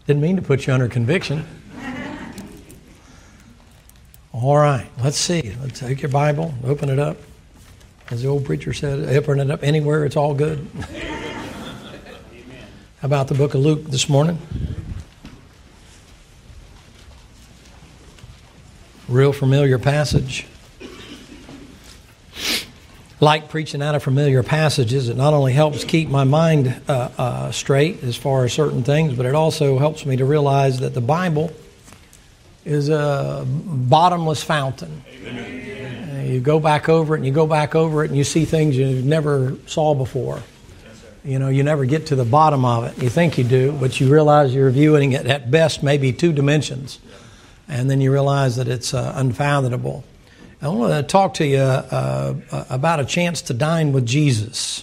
Didn't mean to put you under conviction. All right, let's see. Let's take your Bible, open it up. As the old preacher said, open it up anywhere, it's all good. How about the book of Luke this morning? Real familiar passage. Like preaching out of familiar passages, it not only helps keep my mind straight as far as certain things, but it also helps me to realize that the Bible is a bottomless fountain. Amen. You go back over it and you go back over it and you see things you never saw before. You know, you never get to the bottom of it. You think you do, but you realize you're viewing it at best maybe 2 dimensions. And then you realize that it's unfathomable. I want to talk to you about a chance to dine with Jesus,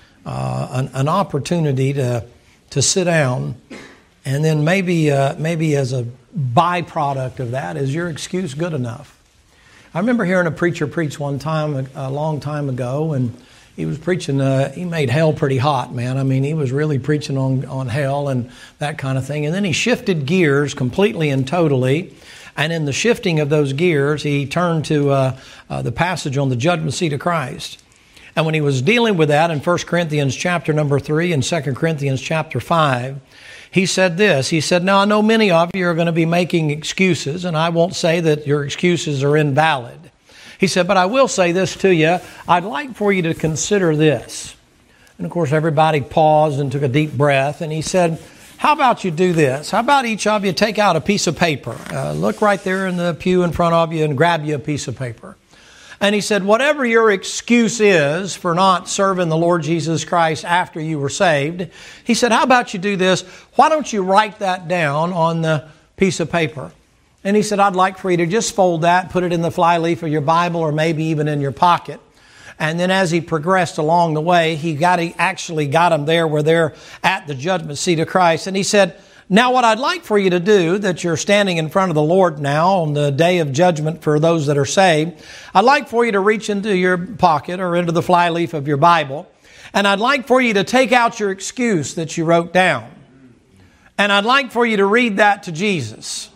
an opportunity to sit down, and then maybe as a byproduct of that, is your excuse good enough? I remember hearing a preacher preach one time, a long time ago, and he was preaching, he made hell pretty hot, man. I mean, he was really preaching on hell and that kind of thing. And then he shifted gears completely and totally. And in the shifting of those gears, he turned to the passage on the judgment seat of Christ. And when he was dealing with that in 1 Corinthians chapter number 3 and 2 Corinthians chapter 5, he said this. He said, now I know many of you are going to be making excuses, and I won't say that your excuses are invalid. He said, but I will say this to you. I'd like for you to consider this. And of course, everybody paused and took a deep breath. And he said, how about you do this? How about each of you take out a piece of paper? Look right there in the pew in front of you and grab you a piece of paper. And he said, whatever your excuse is for not serving the Lord Jesus Christ after you were saved, he said, how about you do this? Why don't you write that down on the piece of paper? And he said, I'd like for you to just fold that, put it in the flyleaf of your Bible or maybe even in your pocket. And then as he progressed along the way, he actually got them there where they're at the judgment seat of Christ. And he said, now what I'd like for you to do, that you're standing in front of the Lord now on the day of judgment for those that are saved, I'd like for you to reach into your pocket or into the flyleaf of your Bible. And I'd like for you to take out your excuse that you wrote down. And I'd like for you to read that to Jesus.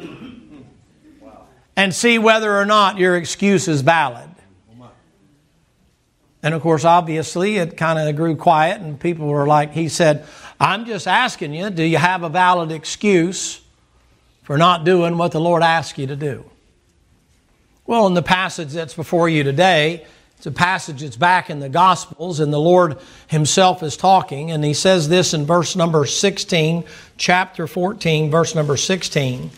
And see whether or not your excuse is valid. And of course, obviously, it kind of grew quiet and people were like, he said, I'm just asking you, do you have a valid excuse for not doing what the Lord asked you to do? Well, in the passage that's before you today, it's a passage that's back in the Gospels, and the Lord Himself is talking, and He says this in verse number 16, chapter 14, verse number 16.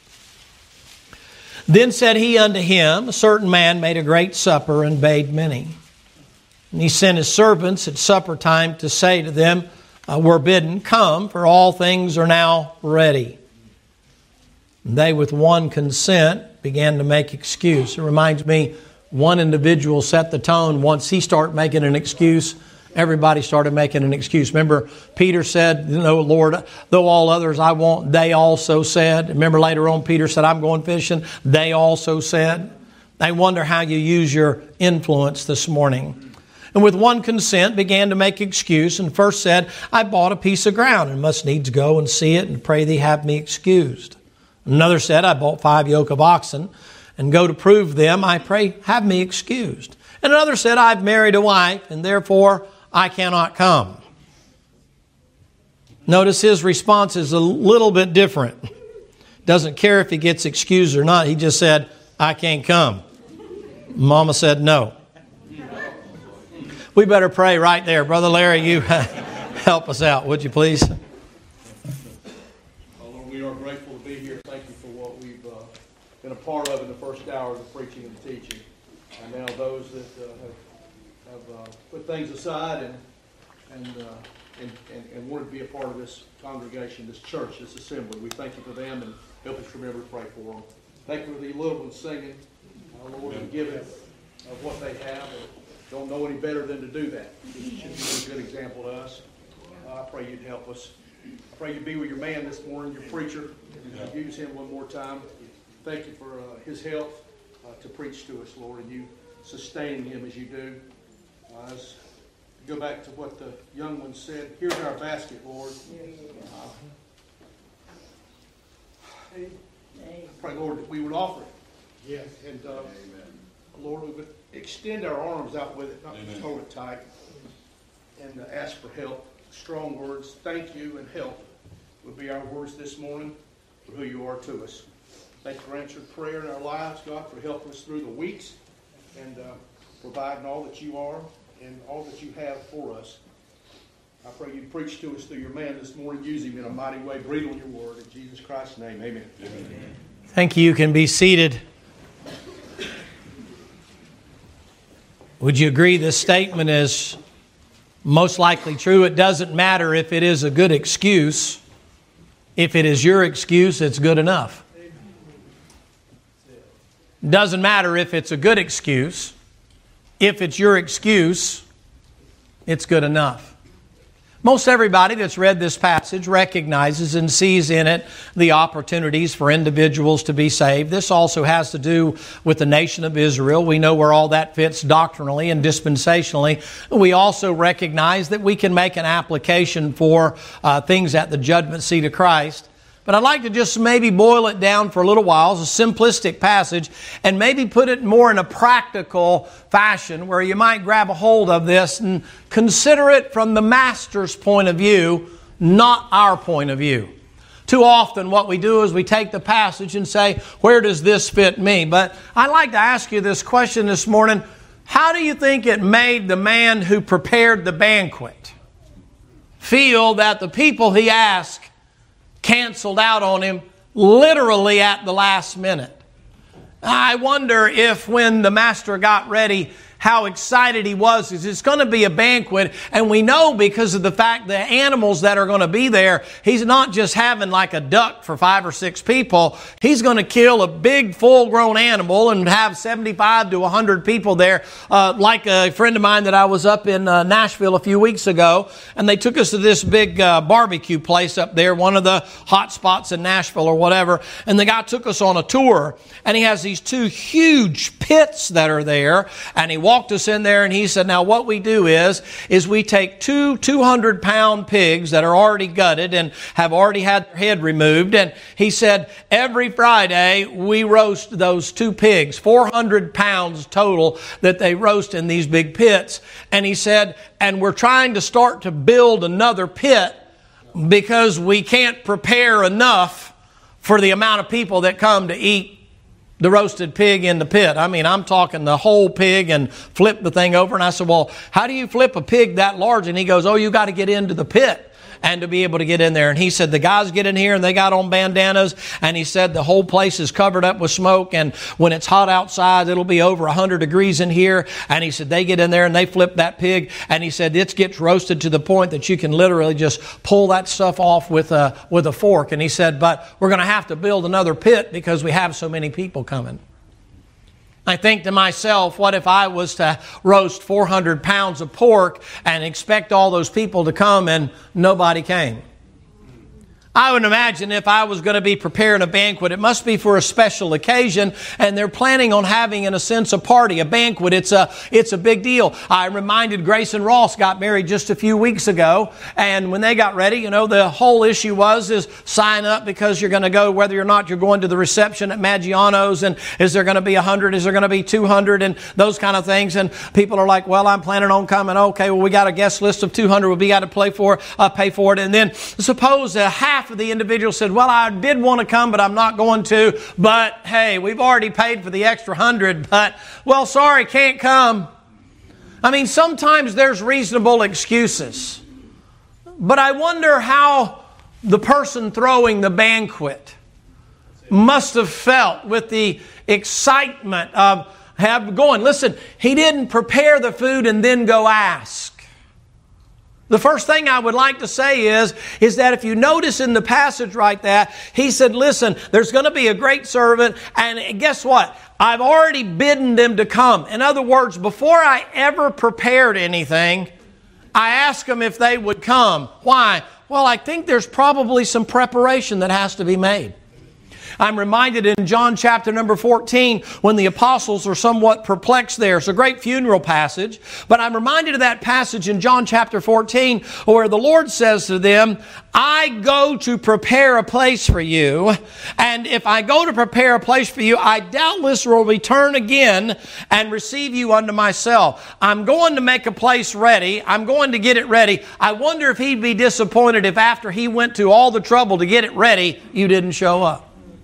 Then said He unto him, a certain man made a great supper and bade many. And he sent his servants at supper time to say to them, were bidden, come, for all things are now ready. And they with one consent began to make excuse. It reminds me, one individual set the tone. Once he started making an excuse, everybody started making an excuse. Remember, Peter said, Lord, though all others I want, they also said. Remember later on, Peter said, I'm going fishing. They also said. I wonder how you use your influence this morning. And with one consent began to make excuse, and first said, I bought a piece of ground and must needs go and see it, and pray thee have me excused. Another said, I bought 5 yoke of oxen and go to prove them, I pray have me excused. And another said, I've married a wife, and therefore I cannot come. Notice his response is a little bit different. Doesn't care if he gets excused or not. He just said, I can't come. Mama said no. We better pray right there. Brother Larry, you help us out, would you please? Lord, we are grateful to be here. Thank you for what we've been a part of in the first hour of the preaching and teaching. And now those that have put things aside and wanted to be a part of this congregation, this church, this assembly. We thank you for them and help us remember to pray for them. Thank you for the little ones singing, Lord, and giving of what they have. Don't know any better than to do that. It should be a good example to us. I pray you'd help us. I pray you'd be with your man this morning, your preacher. Use him one more time. Thank you for his health to preach to us, Lord, and you sustain him as you do. As you go back to what the young one said, here's our basket, Lord. Lord, that we would offer it. Yes. And Lord, we would extend our arms out with it, not just hold it tight, and ask for help. Strong words, thank you and help would be our words this morning for who you are to us. Thank you for answered prayer in our lives, God, for helping us through the weeks and providing all that you are and all that you have for us. I pray you preach to us through your man this morning. Use him in a mighty way. Breathe on your word. In Jesus Christ's name, amen. Amen. Thank you. You can be seated. Would you agree this statement is most likely true? It doesn't matter if it is a good excuse. If it is your excuse, it's good enough. Doesn't matter if it's a good excuse. If it's your excuse, it's good enough. Most everybody that's read this passage recognizes and sees in it the opportunities for individuals to be saved. This also has to do with the nation of Israel. We know where all that fits doctrinally and dispensationally. We also recognize that we can make an application for things at the judgment seat of Christ. But I'd like to just maybe boil it down for a little while. It's a simplistic passage and maybe put it more in a practical fashion where you might grab a hold of this and consider it from the Master's point of view, not our point of view. Too often what we do is we take the passage and say, where does this fit me? But I'd like to ask you this question this morning. How do you think it made the man who prepared the banquet feel that the people he asked canceled out on him literally at the last minute? I wonder if when the master got ready, how excited he was, because it's going to be a banquet, and we know because of the fact the animals that are going to be there, he's not just having like a duck for 5 or 6 people. He's going to kill a big full-grown animal and have 75 to 100 people there. Like a friend of mine that I was up in Nashville a few weeks ago, and they took us to this big barbecue place up there, one of the hot spots in Nashville or whatever, and the guy took us on a tour, and he has these 2 huge pits that are there, and he walked us in there and he said, now what we do is we take 2 200-pound pigs that are already gutted and have already had their head removed. And he said, every Friday we roast those 2 pigs, 400 pounds total that they roast in these big pits. And he said, and we're trying to start to build another pit because we can't prepare enough for the amount of people that come to eat the roasted pig in the pit. I mean, I'm talking the whole pig and flip the thing over. And I said, well, how do you flip a pig that large? And he goes, oh, you got to get into the pit and to be able to get in there. And he said, the guys get in here and they got on bandanas. And he said, the whole place is covered up with smoke. And when it's hot outside, it'll be over 100 degrees in here. And he said, they get in there and they flip that pig. And he said, it gets roasted to the point that you can literally just pull that stuff off with a fork. And he said, but we're going to have to build another pit because we have so many people coming. I think to myself, what if I was to roast 400 pounds of pork and expect all those people to come and nobody came? I would imagine if I was going to be preparing a banquet, it must be for a special occasion, and they're planning on having, in a sense, a party, a banquet. It's a big deal. I reminded Grace and Ross got married just a few weeks ago, and when they got ready, the whole issue is sign up because you're going to go, whether or not you're going to the reception at Maggiano's, and is there going to be 100, is there going to be 200, and those kind of things, and people are like, well, I'm planning on coming. Okay, well, we got a guest list of 200, we got to pay for it, and then suppose half of the individuals said, well, I did want to come, but I'm not going to. But hey, we've already paid for the extra 100, but, well, sorry, can't come. I mean, sometimes there's reasonable excuses. But I wonder how the person throwing the banquet must have felt with the excitement of going. Listen, he didn't prepare the food and then go ask. The first thing I would like to say is that if you notice in the passage right there, he said, listen, there's going to be a great servant, and guess what? I've already bidden them to come. In other words, before I ever prepared anything, I asked them if they would come. Why? Well, I think there's probably some preparation that has to be made. I'm reminded in John chapter number 14 when the apostles are somewhat perplexed there. It's a great funeral passage, but I'm reminded of that passage in John chapter 14 where the Lord says to them, I go to prepare a place for you, and if I go to prepare a place for you, I doubtless will return again and receive you unto myself. I'm going to make a place ready. I'm going to get it ready. I wonder if He'd be disappointed if after He went to all the trouble to get it ready, you didn't show up.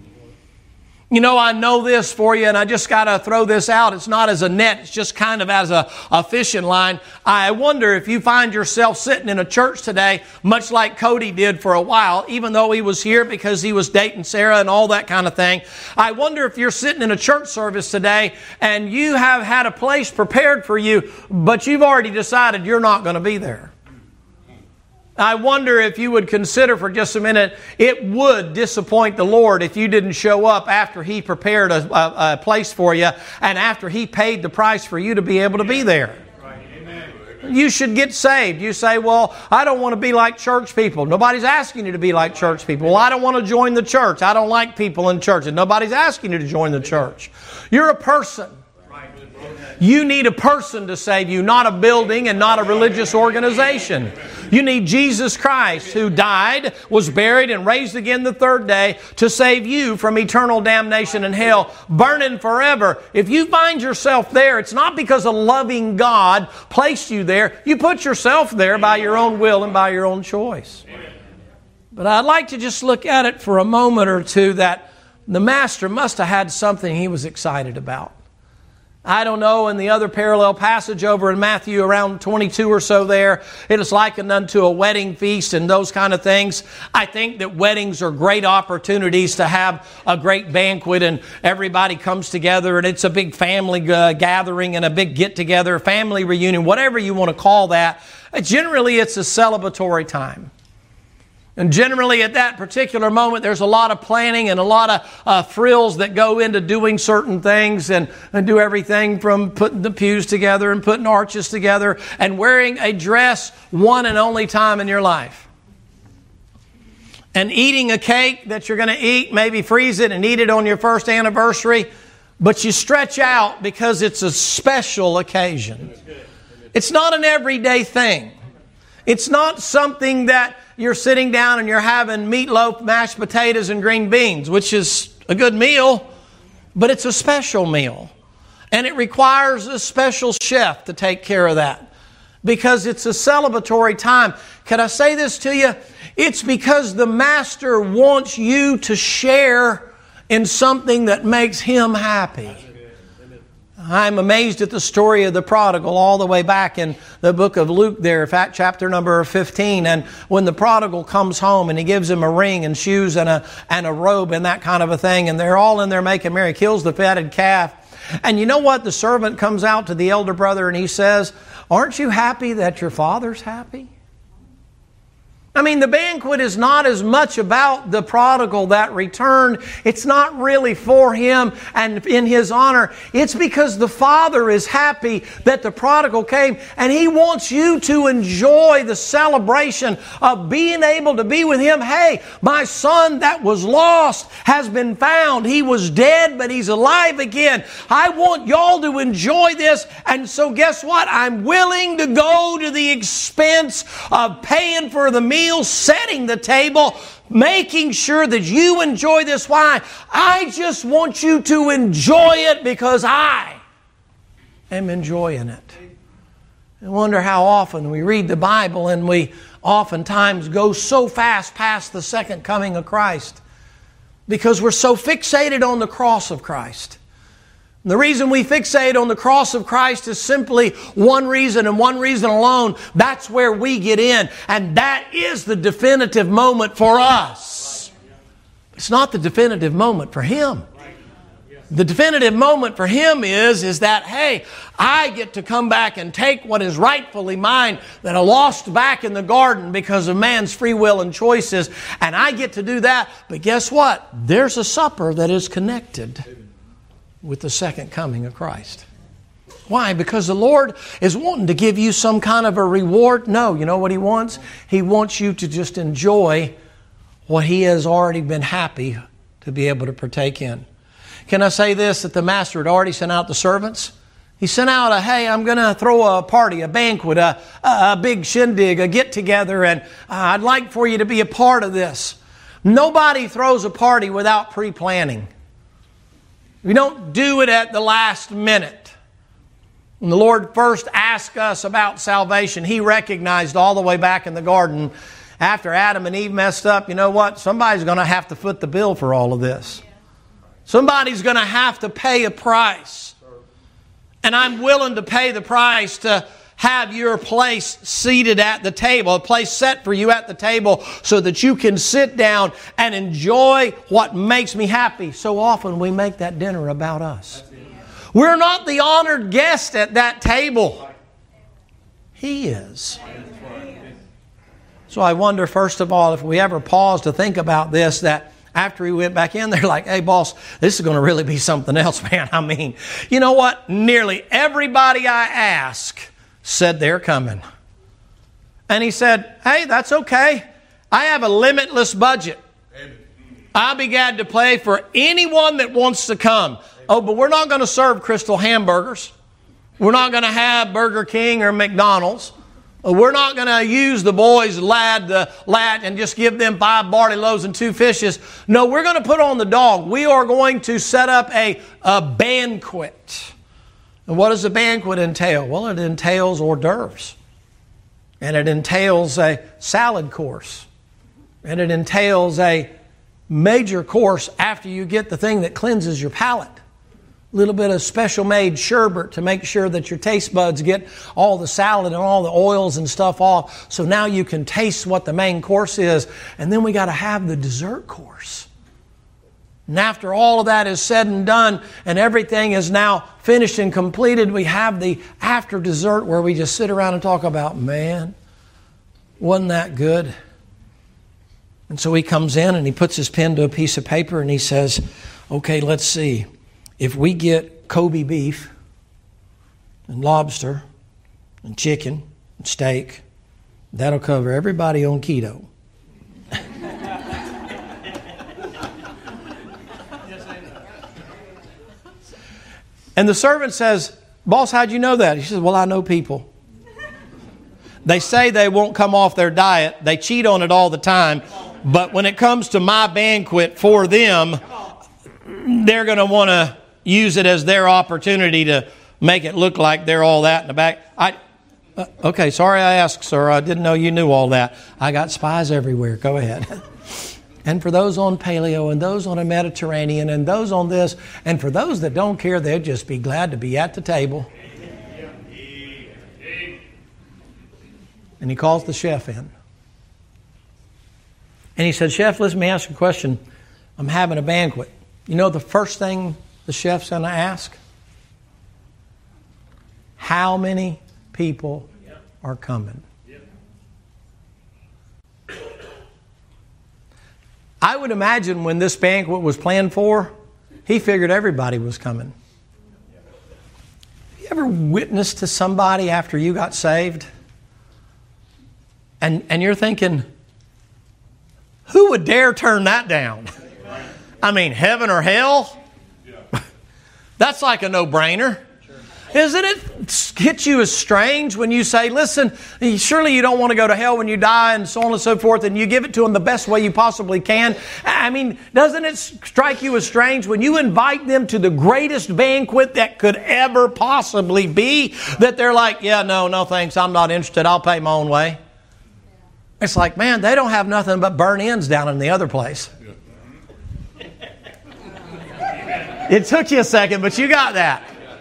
You know, I know this for you, and I just got to throw this out. It's not as a net. It's just kind of as a fishing line. I wonder if you find yourself sitting in a church today, much like Cody did for a while, even though he was here because he was dating Sarah and all that kind of thing. I wonder if you're sitting in a church service today, and you have had a place prepared for you, but you've already decided you're not going to be there. I wonder if you would consider for just a minute, it would disappoint the Lord if you didn't show up after He prepared a place for you and after He paid the price for you to be able to be there. You should get saved. You say, well, I don't want to be like church people. Nobody's asking you to be like church people. Well, I don't want to join the church. I don't like people in church. And nobody's asking you to join the church. You're a person. You need a person to save you, not a building and not a religious organization. You need Jesus Christ, who died, was buried, and raised again the third day to save you from eternal damnation and hell, burning forever. If you find yourself there, it's not because a loving God placed you there. You put yourself there by your own will and by your own choice. But I'd like to just look at it for a moment or two that the Master must have had something He was excited about. I don't know, in the other parallel passage over in Matthew around 22 or so there, it is likened unto a wedding feast and those kind of things. I think that weddings are great opportunities to have a great banquet and everybody comes together and it's a big family gathering and a big get-together, family reunion, whatever you want to call that. Generally, it's a celebratory time. And generally at that particular moment, there's a lot of planning and a lot of frills that go into doing certain things and do everything from putting the pews together and putting arches together and wearing a dress one and only time in your life. And eating a cake that you're going to eat, maybe freeze it and eat it on your first anniversary, but you stretch out because it's a special occasion. It's not an everyday thing. It's not something that you're sitting down and you're having meatloaf, mashed potatoes, and green beans, which is a good meal, but it's a special meal. And it requires a special chef to take care of that because it's a celebratory time. Can I say this to you? It's because the Master wants you to share in something that makes Him happy. I'm amazed at the story of the prodigal all the way back in the book of Luke there, chapter number 15. And when the prodigal comes home and he gives him a ring and shoes and a robe and that kind of a thing, and they're all in there making merry, kills the fatted calf. And you know what? The servant comes out to the elder brother and he says, aren't you happy that your father's happy? I mean, the banquet is not as much about the prodigal that returned. It's not really for him and in his honor. It's because the Father is happy that the prodigal came, and He wants you to enjoy the celebration of being able to be with Him. Hey, my son that was lost has been found. He was dead, but he's alive again. I want y'all to enjoy this. And so guess what? I'm willing to go to the expense of paying for the meal, setting the table, making sure that you enjoy this wine. I just want you to enjoy it because I am enjoying it. I wonder how often we read the Bible and we oftentimes go so fast past the second coming of Christ because we're so fixated on the cross of Christ. The reason we fixate on the cross of Christ is simply one reason and one reason alone. That's where we get in. And that is the definitive moment for us. It's not the definitive moment for Him. The definitive moment for Him is that, hey, I get to come back and take what is rightfully mine that I lost back in the garden because of man's free will and choices. And I get to do that. But guess what? There's a supper that is connected with the second coming of Christ. Why? Because the Lord is wanting to give you some kind of a reward? No, you know what He wants? He wants you to just enjoy what He has already been happy to be able to partake in. Can I say this, that the master had already sent out the servants? He sent out hey, I'm going to throw a party, a banquet, a big shindig, a get-together, and I'd like for you to be a part of this. Nobody throws a party without pre-planning. We don't do it at the last minute. When the Lord first asked us about salvation, He recognized all the way back in the garden, after Adam and Eve messed up, you know what? Somebody's going to have to foot the bill for all of this. Somebody's going to have to pay a price. And I'm willing to pay the price to have your place seated at the table, a place set for you at the table so that you can sit down and enjoy what makes me happy. So often we make that dinner about us. We're not the honored guest at that table. He is. So I wonder, first of all, if we ever pause to think about this, that after he went back in, they're like, hey, boss, this is going to really be something else, man. I mean, you know what? Nearly everybody I ask said they're coming. And he said, hey, that's okay. I have a limitless budget. I'll be glad to pay for anyone that wants to come. Oh, but we're not going to serve Crystal hamburgers. We're not going to have Burger King or McDonald's. We're not going to use the boys' lad and just give them 5 barley loaves and 2 fishes. No, we're going to put on the dog. We are going to set up a banquet. And what does a banquet entail? Well, it entails hors d'oeuvres. And it entails a salad course. And it entails a major course after you get the thing that cleanses your palate. A little bit of special made sherbet to make sure that your taste buds get all the salad and all the oils and stuff off. So now you can taste what the main course is. And then we got to have the dessert course. And after all of that is said and done and everything is now finished and completed, we have the after dessert where we just sit around and talk about, man, wasn't that good? And so he comes in and he puts his pen to a piece of paper and he says, okay, let's see. If we get Kobe beef and lobster and chicken and steak, that'll cover everybody on keto. And the servant says, boss, how'd you know that? He says, well, I know people. They say they won't come off their diet. They cheat on it all the time. But when it comes to my banquet for them, they're going to want to use it as their opportunity to make it look like they're all that in the back. Okay, sorry I asked, sir. I didn't know you knew all that. I got spies everywhere. Go ahead. And for those on paleo and those on a Mediterranean and those on this, and for those that don't care, they'll just be glad to be at the table. And he calls the chef in. And he said, chef, let me ask you a question. I'm having a banquet. You know the first thing the chef's going to ask? How many people are coming? I would imagine when this banquet was planned for, he figured everybody was coming. Have you ever witnessed to somebody after you got saved? And you're thinking, who would dare turn that down? I mean, heaven or hell? That's like a no-brainer. Isn't it hit you as strange when you say, listen, surely you don't want to go to hell when you die and so on and so forth, and you give it to them the best way you possibly can? I mean, doesn't it strike you as strange when you invite them to the greatest banquet that could ever possibly be, that they're like, yeah, no thanks, I'm not interested, I'll pay my own way? It's like, man, they don't have nothing but burn ends down in the other place. It took you a second, but you got that.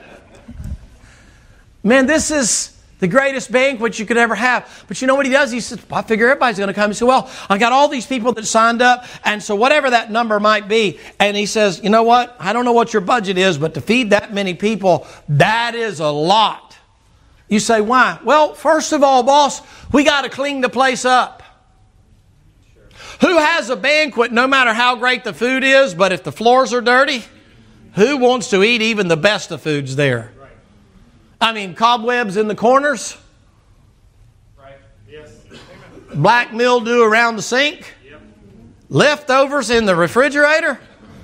Man, this is the greatest banquet you could ever have. But you know what he does? He says, I figure everybody's going to come. He said, well, I got all these people that signed up, and so whatever that number might be. And he says, you know what? I don't know what your budget is, but to feed that many people, that is a lot. You say, why? Well, first of all, boss, we got to clean the place up. Who has a banquet no matter how great the food is, but if the floors are dirty, who wants to eat even the best of foods there? I mean, cobwebs in the corners. Right. Yes. Black mildew around the sink. Yep. Leftovers in the refrigerator.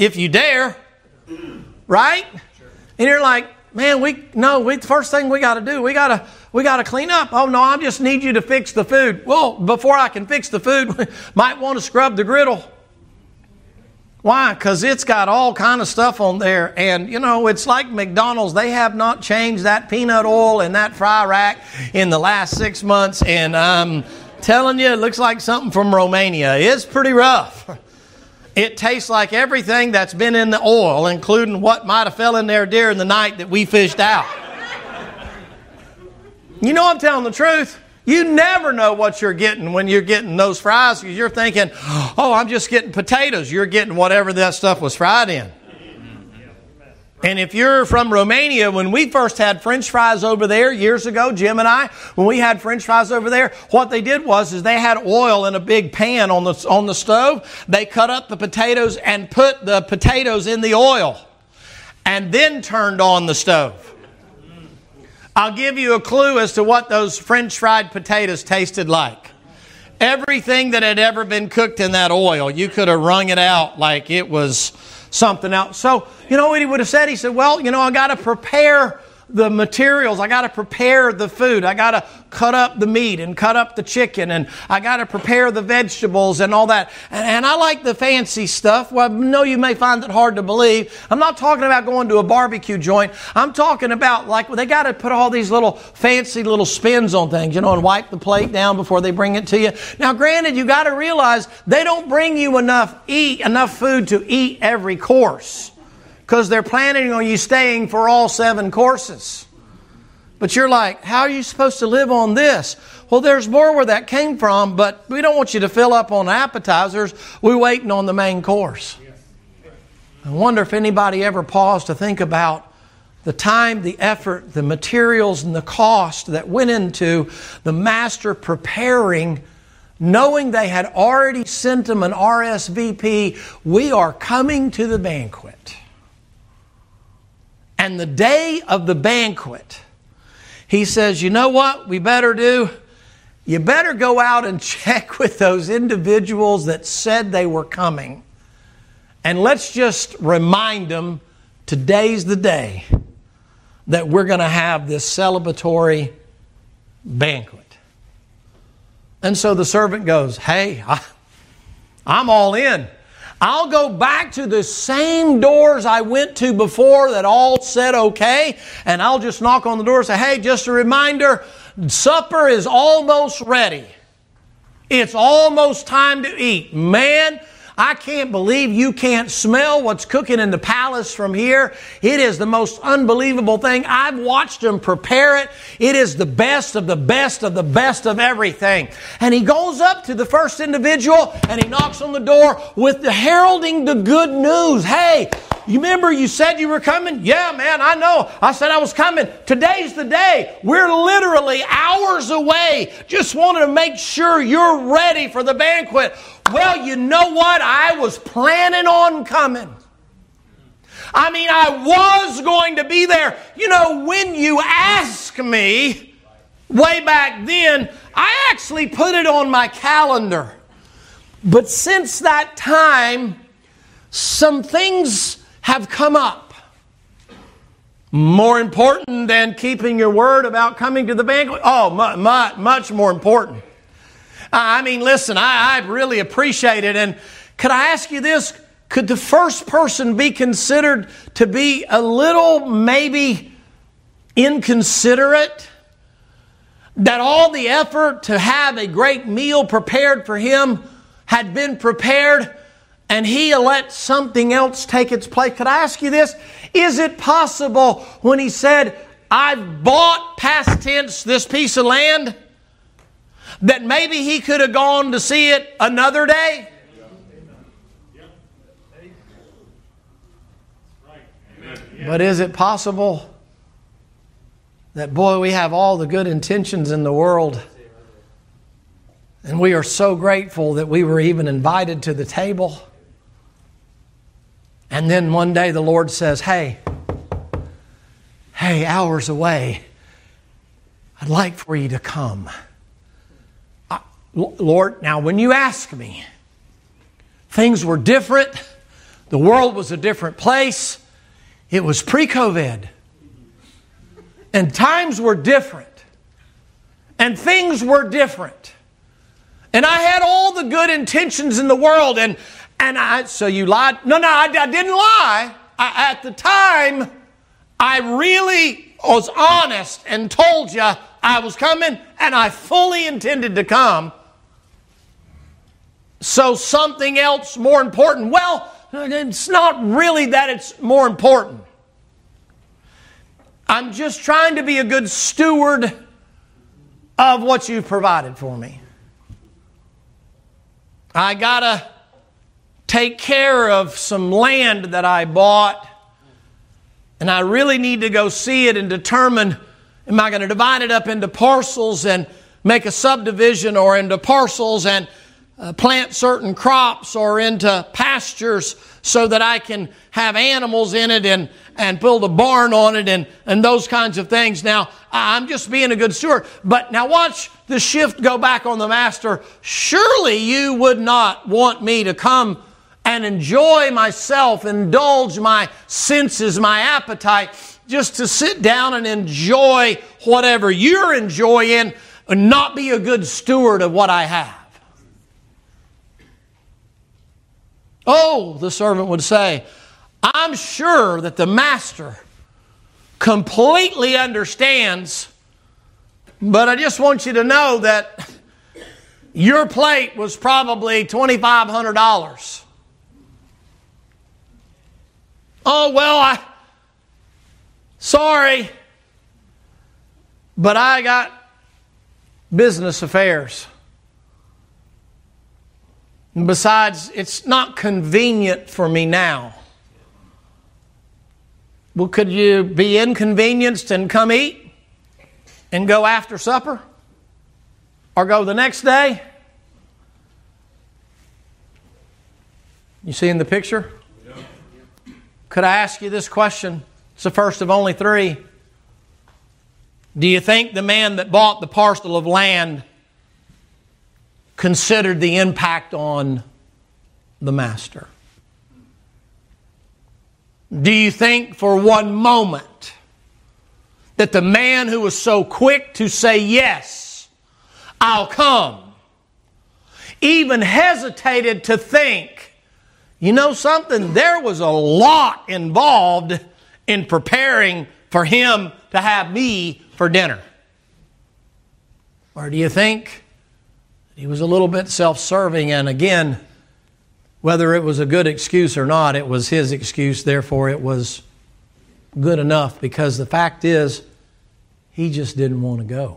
if you dare. Right? And you're like, man, the first thing we got to do, we got to clean up. Oh no, I just need you to fix the food. Well, before I can fix the food, might want to scrub the griddle. Why? Because it's got all kind of stuff on there. And, it's like McDonald's. They have not changed that peanut oil in that fry rack in the last 6 months. And I'm telling you, it looks like something from Romania. It's pretty rough. It tastes like everything that's been in the oil, including what might have fell in there during the night that we fished out. I'm telling the truth. You never know what you're getting when you're getting those fries, because you're thinking, oh, I'm just getting potatoes. You're getting whatever that stuff was fried in. And if you're from Romania, when we first had French fries over there years ago, Jim and I, when we had French fries over there, what they did was they had oil in a big pan on the stove. They cut up the potatoes and put the potatoes in the oil and then turned on the stove. I'll give you a clue as to what those French fried potatoes tasted like. Everything that had ever been cooked in that oil, you could have wrung it out like it was something else. So, what he would have said? He said, well, I got to prepare the materials. I got to prepare the food. I got to cut up the meat and cut up the chicken, and I got to prepare the vegetables and all that. And I like the fancy stuff. Well, I know you may find it hard to believe. I'm not talking about going to a barbecue joint. I'm talking about they got to put all these little fancy little spins on things, and wipe the plate down before they bring it to you. Now, granted, you got to realize they don't bring you enough food to eat every course, because they're planning on you staying for all 7 courses. But you're like, how are you supposed to live on this? Well, there's more where that came from, but we don't want you to fill up on appetizers. We're waiting on the main course. I wonder if anybody ever paused to think about the time, the effort, the materials, and the cost that went into the master preparing, knowing they had already sent them an RSVP, we are coming to the banquet. And the day of the banquet, he says, you know what we better do? You better go out and check with those individuals that said they were coming. And let's just remind them, today's the day that we're going to have this celebratory banquet. And so the servant goes, hey, I'm all in. I'll go back to the same doors I went to before that all said okay, and I'll just knock on the door and say, hey, just a reminder, supper is almost ready. It's almost time to eat. Man, I can't believe you can't smell what's cooking in the palace from here. It is the most unbelievable thing. I've watched them prepare it. It is the best of the best of the best of everything. And he goes up to the first individual and he knocks on the door with the heralding the good news. Hey, you remember you said you were coming? Yeah, man, I know. I said I was coming. Today's the day. We're literally hours away. Just wanted to make sure you're ready for the banquet. Well, you know what? I was planning on coming. I was going to be there. When you ask me, way back then, I actually put it on my calendar. But since that time, some things have come up. More important than keeping your word about coming to the banquet? Oh, much more important. Listen, I really appreciate it. And could I ask you this? Could the first person be considered to be a little maybe inconsiderate? That all the effort to have a great meal prepared for him had been prepared and he let something else take its place? Could I ask you this? Is it possible when he said, I've bought, past tense, this piece of land, that maybe he could have gone to see it another day? But is it possible that, boy, we have all the good intentions in the world, and we are so grateful that we were even invited to the table, and then one day the Lord says, hey, hours away, I'd like for you to come. Lord, now when you ask me, things were different. The world was a different place. It was pre-COVID. And times were different. And things were different. And I had all the good intentions in the world. So you lied? No, I didn't lie. At the time, I really was honest and told you I was coming, and I fully intended to come. So something else more important? Well, it's not really that it's more important. I'm just trying to be a good steward of what you've provided for me. I got to take care of some land that I bought, and I really need to go see it and determine, am I going to divide it up into parcels and make a subdivision, or into parcels and plant certain crops, or into pastures so that I can have animals in it and build a barn on it and those kinds of things. Now, I'm just being a good steward. But now watch the shift go back on the master. Surely you would not want me to come and enjoy myself, indulge my senses, my appetite, just to sit down and enjoy whatever you're enjoying and not be a good steward of what I have. Oh, the servant would say, I'm sure that the master completely understands, but I just want you to know that your plate was probably $2,500. Oh, well, sorry, but I got business affairs. And besides, it's not convenient for me now. Well, could you be inconvenienced and come eat and go after supper? Or go the next day? You see in the picture? Could I ask you this question? It's the first of only three. Do you think the man that bought the parcel of land considered the impact on the master? Do you think for one moment that the man who was so quick to say, yes, I'll come, even hesitated to think, you know something, there was a lot involved in preparing for him to have me for dinner? Or do you think he was a little bit self-serving, and again, whether it was a good excuse or not, it was his excuse, therefore it was good enough, because the fact is, he just didn't want to go.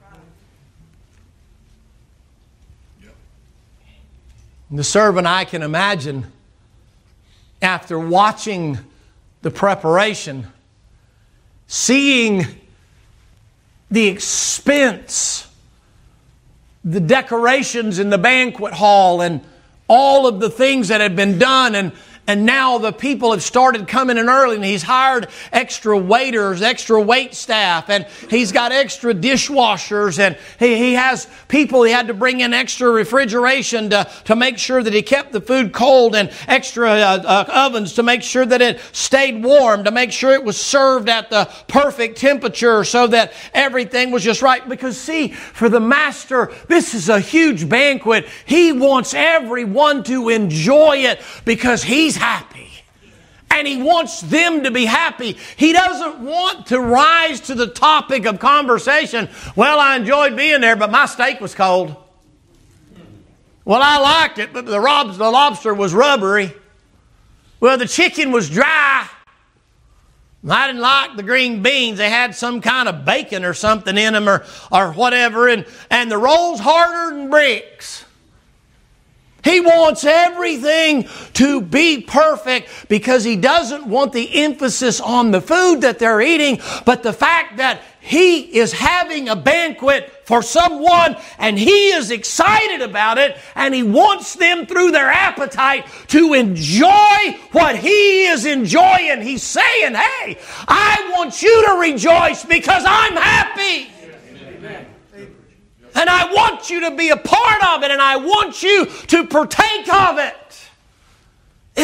The servant, I can imagine, after watching the preparation, seeing the expense, the decorations in the banquet hall, and all of the things that had been done, and now the people have started coming in early, and he's hired extra waiters, extra wait staff, and he's got extra dishwashers, and he has people, he had to bring in extra refrigeration to make sure that he kept the food cold, and extra ovens to make sure that it stayed warm, to make sure it was served at the perfect temperature so that everything was just right. Because see, for the master, this is a huge banquet. He wants everyone to enjoy it because he's happy. And he wants them to be happy. He doesn't want to rise to the topic of conversation. Well, I enjoyed being there, but my steak was cold. Well, I liked it, but the lobster was rubbery. Well, the chicken was dry. I didn't like the green beans. They had some kind of bacon or something in them or whatever. And the rolls harder than bricks. He wants everything to be perfect because he doesn't want the emphasis on the food that they're eating, but the fact that he is having a banquet for someone and he is excited about it, and he wants them through their appetite to enjoy what he is enjoying. He's saying, hey, I want you to rejoice because I'm happy. Amen. And I want you to be a part of it, and I want you to partake of it. It'll be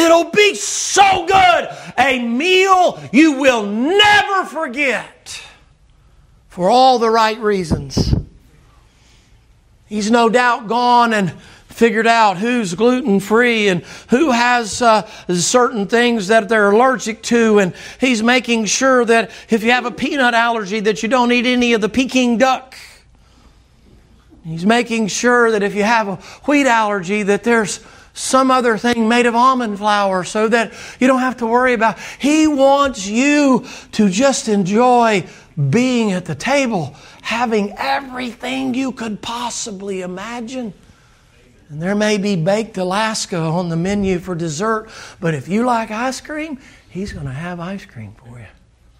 be so good. A meal you will never forget for all the right reasons. He's no doubt gone and figured out who's gluten-free and who has certain things that they're allergic to. And he's making sure that if you have a peanut allergy that you don't eat any of the Peking duck. He's making sure that if you have a wheat allergy that there's some other thing made of almond flour so that you don't have to worry about. He wants you to just enjoy being at the table, having everything you could possibly imagine. And there may be baked Alaska on the menu for dessert, but if you like ice cream, He's going to have ice cream for you.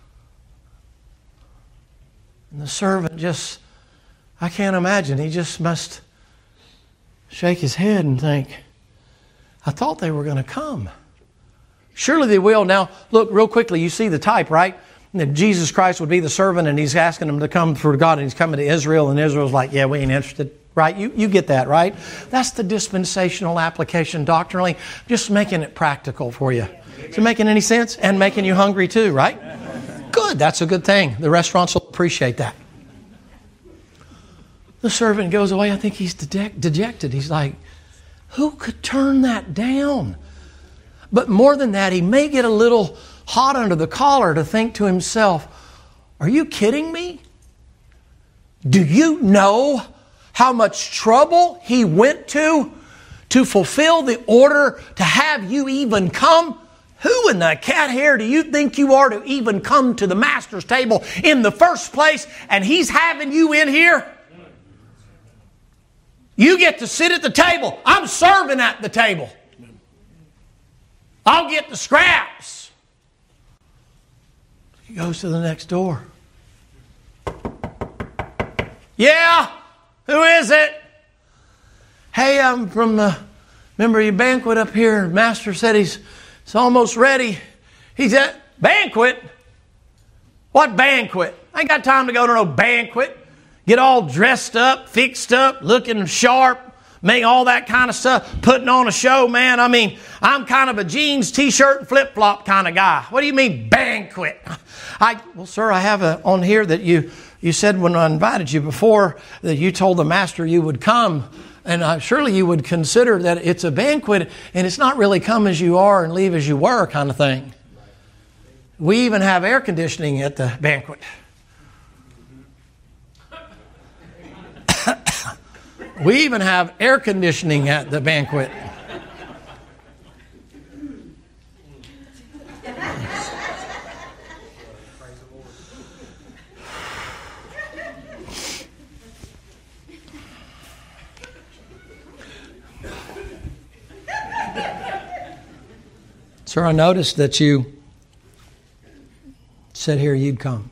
And the servant just, I can't imagine, he just must shake his head and think, I thought they were going to come. Surely they will. Now, look, real quickly, you see the type, right? That Jesus Christ would be the servant and He's asking them to come for God and He's coming to Israel and Israel's like, yeah, we ain't interested. Right? You get that, right? That's the dispensational application doctrinally. Just making it practical for you. Is it making any sense? And making you hungry too, right? Good. That's a good thing. The restaurants will appreciate that. The servant goes away. I think he's dejected. He's like, who could turn that down? But more than that, he may get a little hot under the collar to think to himself, are you kidding me? Do you know how much trouble he went to fulfill the order to have you even come? Who in the cat hair do you think you are to even come to the master's table in the first place? And he's having you in here? You get to sit at the table. I'm serving at the table. I'll get the scraps. He goes to the next door. Yeah? Who is it? Hey, I'm from remember your banquet up here. Master said it's almost ready. He's at banquet? What banquet? I ain't got time to go to no banquet. Get all dressed up, fixed up, looking sharp, make all that kind of stuff, putting on a show, man. I mean, I'm kind of a jeans, t-shirt, and flip-flop kind of guy. What do you mean banquet? Well, sir, I have on here that you said when I invited you before that you told the master you would come. And surely you would consider that it's a banquet and it's not really come as you are and leave as you were kind of thing. We even have air conditioning at the banquet. We even have air conditioning at the banquet. Sir, I noticed that you said here you'd come.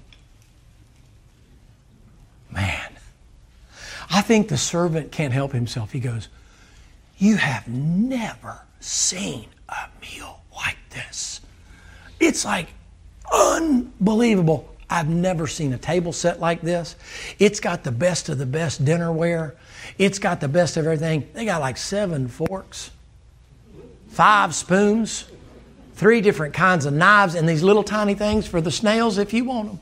Man, I think the servant can't help himself. He goes, you have never seen a meal like this. It's like unbelievable. I've never seen a table set like this. It's got the best of the best dinnerware. It's got the best of everything. They got like 7 forks, 5 spoons, 3 different kinds of knives, and these little tiny things for the snails if you want them.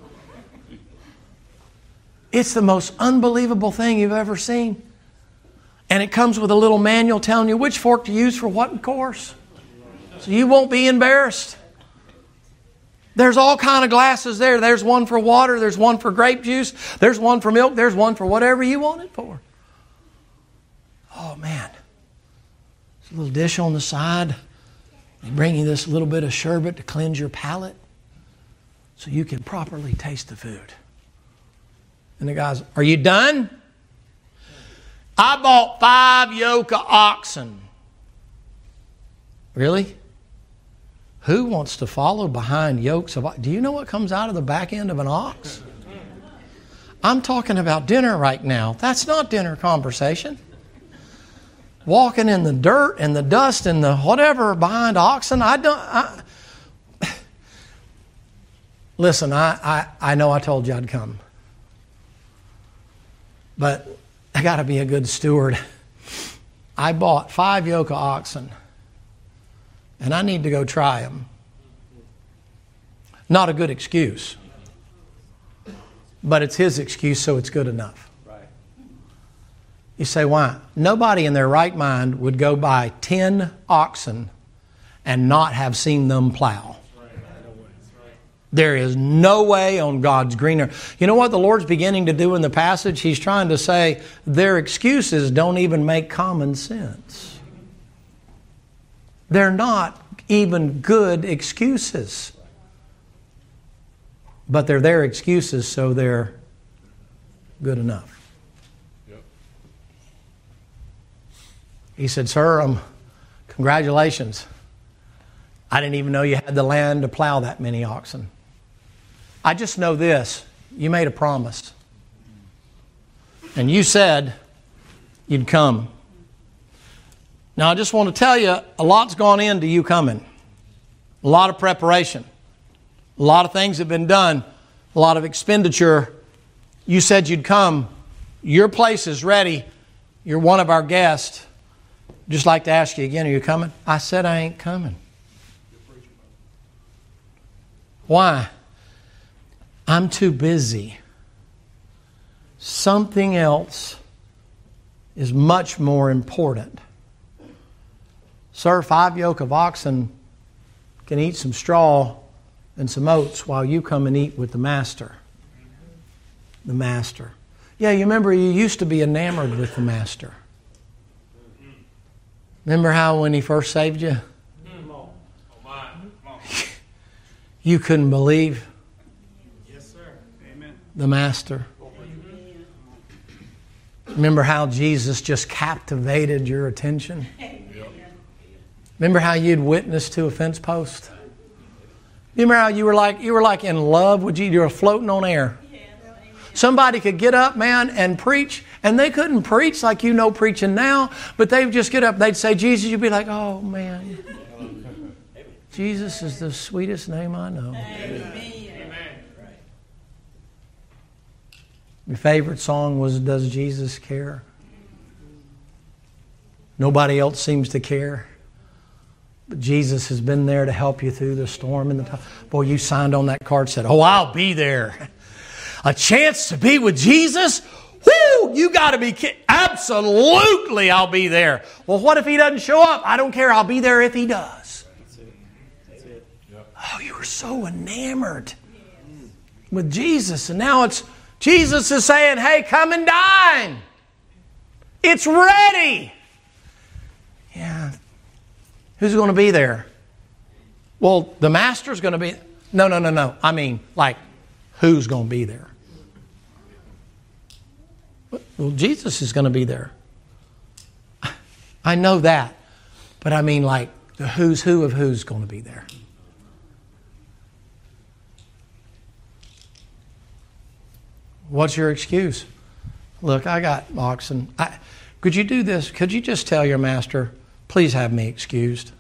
It's the most unbelievable thing you've ever seen. And it comes with a little manual telling you which fork to use for what course. So you won't be embarrassed. There's all kind of glasses there. There's one for water. There's one for grape juice. There's one for milk. There's one for whatever you want it for. Oh, man. There's a little dish on the side. They bring you this little bit of sherbet to cleanse your palate so you can properly taste the food. And the guy's, are you done? I bought 5 yoke of oxen. Really? Who wants to follow behind yokes of oxen? Do you know what comes out of the back end of an ox? I'm talking about dinner right now. That's not dinner conversation. Walking in the dirt and the dust and the whatever behind oxen. Listen, I know I told you I'd come. But I got to be a good steward. I bought 5 yoke of oxen. and I need to go try them. Not a good excuse. But it's his excuse, so it's good enough. Right. You say, why? Nobody in their right mind would go buy 10 oxen and not have seen them plow. There is no way on God's green earth. You know what the Lord's beginning to do in the passage? He's trying to say their excuses don't even make common sense. They're not even good excuses. But they're their excuses, so they're good enough. Yep. He said, sir, congratulations. I didn't even know you had the land to plow that many oxen. I just know this. You made a promise. And you said you'd come. Now, I just want to tell you, a lot's gone into you coming. A lot of preparation. A lot of things have been done. A lot of expenditure. You said you'd come. Your place is ready. You're one of our guests. Just like to ask you again, are you coming? I said I ain't coming. Why? I'm too busy. Something else is much more important. Sir, 5 yoke of oxen can eat some straw and some oats while you come and eat with the Master. The Master. Yeah, you remember you used to be enamored with the Master. Remember how when He first saved you? You couldn't believe the Master. Remember how Jesus just captivated your attention? Remember how you'd witnessed to a fence post? Remember how you were like in love with Jesus? You were floating on air. Somebody could get up, man, and preach, and they couldn't preach like you know preaching now, but they'd just get up, they'd say Jesus, you'd be like, oh man, Jesus is the sweetest name I know. My favorite song was Does Jesus Care? Nobody else seems to care. But Jesus has been there to help you through the storm and the time. Boy, you signed on that card, said, oh, I'll be there. A chance to be with Jesus? Whoo! You got to be kidding. Absolutely, I'll be there. Well, what if He doesn't show up? I don't care. I'll be there if He does. That's it. Oh, you were so enamored with Jesus. And now Jesus is saying, hey, come and dine. It's ready. Yeah. Who's going to be there? Well, the Master's going to be... No. I mean, like, who's going to be there? Well, Jesus is going to be there. I know that. But I mean, like, the who's who of who's going to be there. What's your excuse? Look, I got oxen. Could you do this? Could you just tell your master, please have me excused?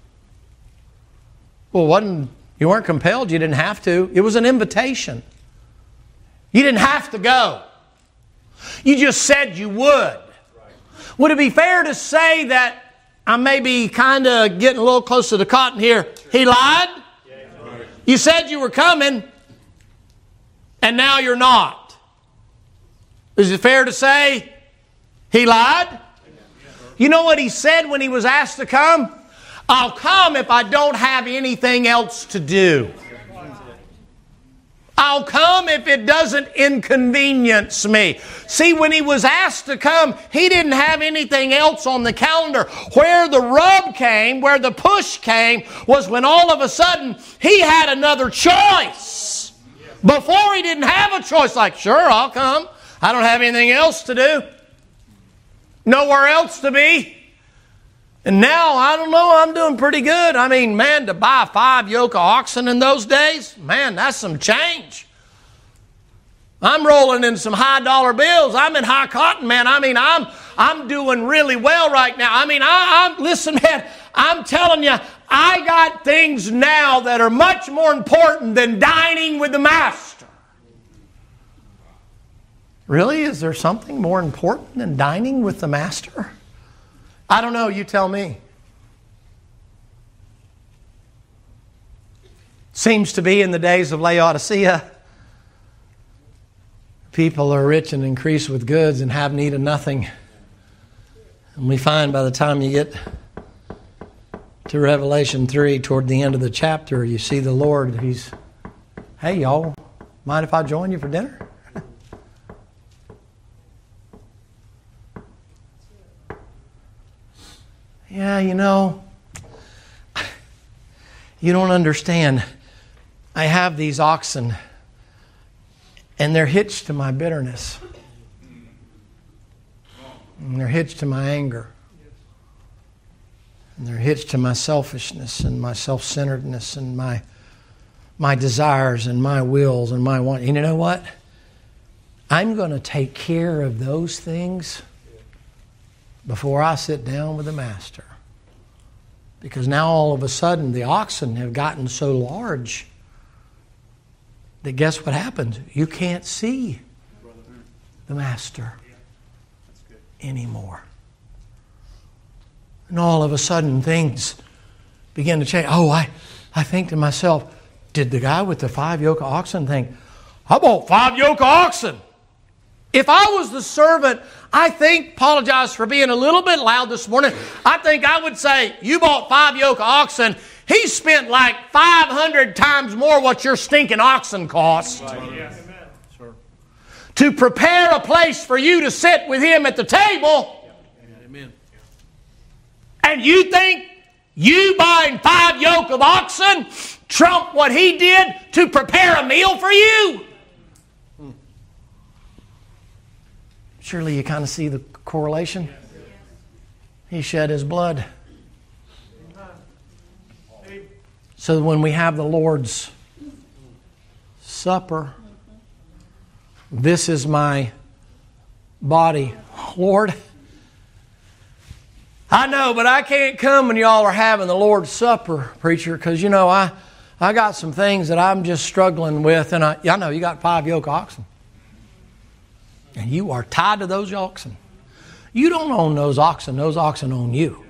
Well, you weren't compelled. You didn't have to. It was an invitation. You didn't have to go. You just said you would. Would it be fair to say that I may be kind of getting a little close to the cotton here? He lied? You said you were coming, and now you're not. Is it fair to say he lied? You know what he said when he was asked to come? I'll come if I don't have anything else to do. I'll come if it doesn't inconvenience me. See, when he was asked to come, he didn't have anything else on the calendar. Where the rub came, where the push came, was when all of a sudden he had another choice. Before he didn't have a choice, like, sure, I'll come. I don't have anything else to do. Nowhere else to be. And now, I don't know, I'm doing pretty good. I mean, man, to buy 5 yoke of oxen in those days, man, that's some change. I'm rolling in some high dollar bills. I'm in high cotton, man. I mean, I'm doing really well right now. I mean, listen, man, I'm telling you, I got things now that are much more important than dining with the Master. Really? Is there something more important than dining with the Master? I don't know. You tell me. Seems to be in the days of Laodicea. People are rich and increased with goods and have need of nothing. And we find by the time you get to Revelation 3, toward the end of the chapter, you see the Lord. He's, hey, y'all, mind if I join you for dinner? Yeah, you know, you don't understand. I have these oxen, and they're hitched to my bitterness. And they're hitched to my anger. And they're hitched to my selfishness and my self-centeredness and my desires and my wills and my want. And you know what? I'm going to take care of those things before I sit down with the Master. Because now all of a sudden the oxen have gotten so large that guess what happens? You can't see the Master anymore. And all of a sudden things begin to change. Oh, I think to myself, did the guy with the 5 yoke of oxen think, I bought 5 yoke of oxen? If I was the servant, apologize for being a little bit loud this morning, I think I would say, you bought 5 yoke of oxen. He spent like 500 times more what your stinking oxen cost. Right. Yeah. To prepare a place for you to sit with Him at the table. Amen. And you think you buying 5 yoke of oxen trump what He did to prepare a meal for you? Surely you kind of see the correlation. He shed His blood. So when we have the Lord's Supper, this is my body. Lord, I know, but I can't come when y'all are having the Lord's Supper, preacher, because, you know, I got some things that I'm just struggling with. And I know you got 5 yoke oxen. And you are tied to those oxen. You don't own those oxen own you.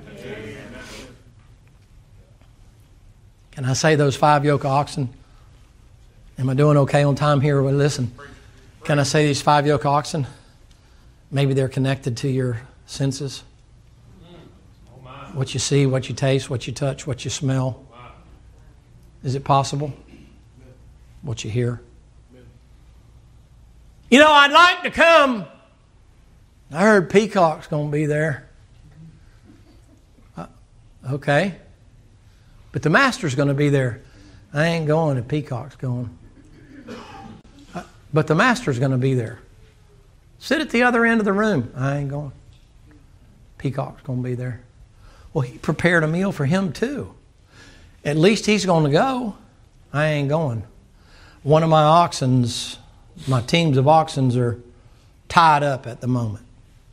Can I say those 5 yoke of oxen? Am I doing okay on time here? Well, listen. Can I say these 5 yoke of oxen? Maybe they're connected to your senses. What you see, what you taste, what you touch, what you smell. Is it possible? What you hear? You know, I'd like to come. I heard Peacock's going to be there. Okay. But the Master's going to be there. I ain't going if Peacock's going. But the Master's going to be there. Sit at the other end of the room. I ain't going. Peacock's going to be there. Well, He prepared a meal for him too. At least he's going to go. I ain't going. One of my teams of oxen are tied up at the moment.